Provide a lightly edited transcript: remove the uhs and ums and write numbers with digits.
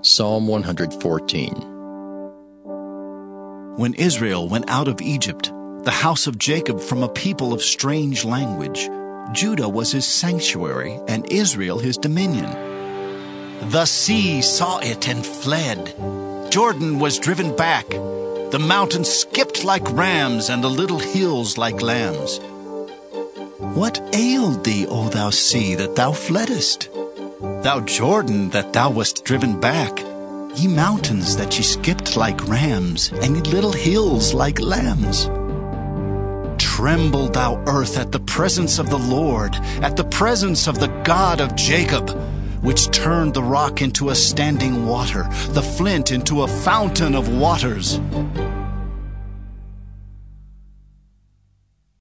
Psalm 114. When Israel went out of Egypt, the house of Jacob from a people of strange language, Judah was his sanctuary, and Israel his dominion. The sea saw it and fled. Jordan was driven back. The mountains skipped like rams, and the little hills like lambs. What ailed thee, O thou sea, that thou fleddest? Thou Jordan, that thou wast driven back? Ye mountains, that ye skipped like rams, and ye little hills like lambs. Tremble, thou earth, at the presence of the Lord, at the presence of the God of Jacob, which turned the rock into a standing water, the flint into a fountain of waters.